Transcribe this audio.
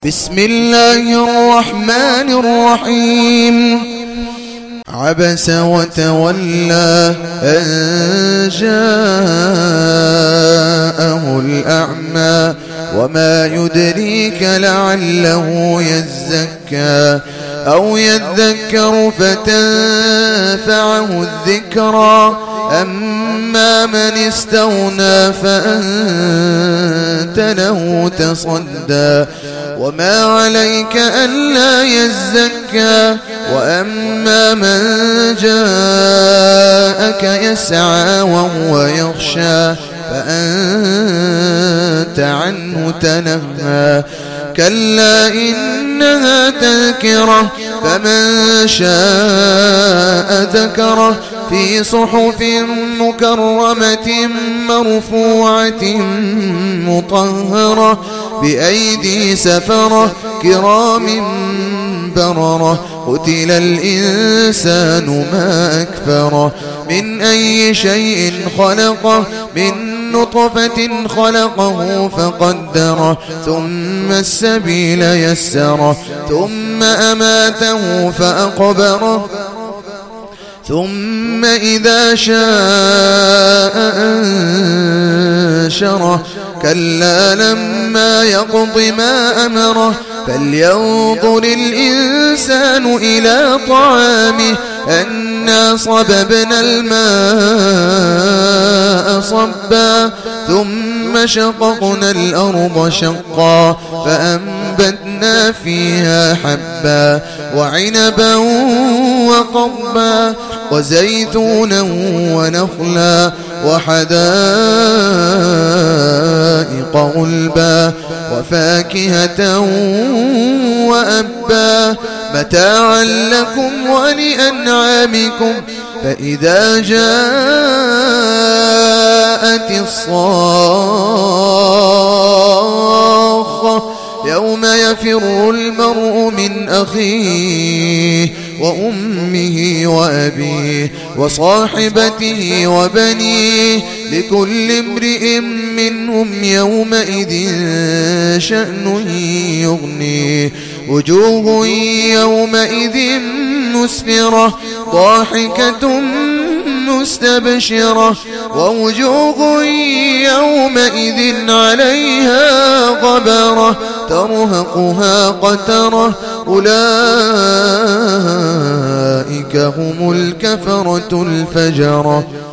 بسم الله الرحمن الرحيم. عبس وتولى أن جاءه الأعمى وما يدريك لعله يزكى أو يذكر فتنفعه الذكرى أما من استغنى فأنت له تصدى وما عليك ألا يزكى وأما من جاءك يسعى وهو يخشى فأنت عنه تنهى كلا إنها تذكرة فمن شاء ذكره في صحف مكرمة مرفوعة مطهرة بأيدي سفرة كرام بررة قتل الإنسان ما أكفره من أي شيء خلقه من نطفة خلقه فقدره ثم السبيل يسره ثم أماته فأقبره ثم إذا شاء أنشره كلا لما يقض ما أمره فلينظر الإنسان إلى طعامه أنا صببنا الماء صبا ثم شققنا الأرض شقا فأنبتنا فيها حبا وعنبا وقضبا وزيتونا ونخلا وحدائق غلبا وفاكهة وأبا متاعا لكم ولأنعامكم فإذا جاءت الصاخة يوم يفر المرء من أخيه وأمه وأبيه وصاحبته وبنيه لكل امرئ منهم يومئذ شأن يغنيه وجوه يومئذ مسفرة ضاحكة مستبشرة ووجوه يومئذ عليها غبرة ترهقها قترة أولئك هم الكفرة الفجرة.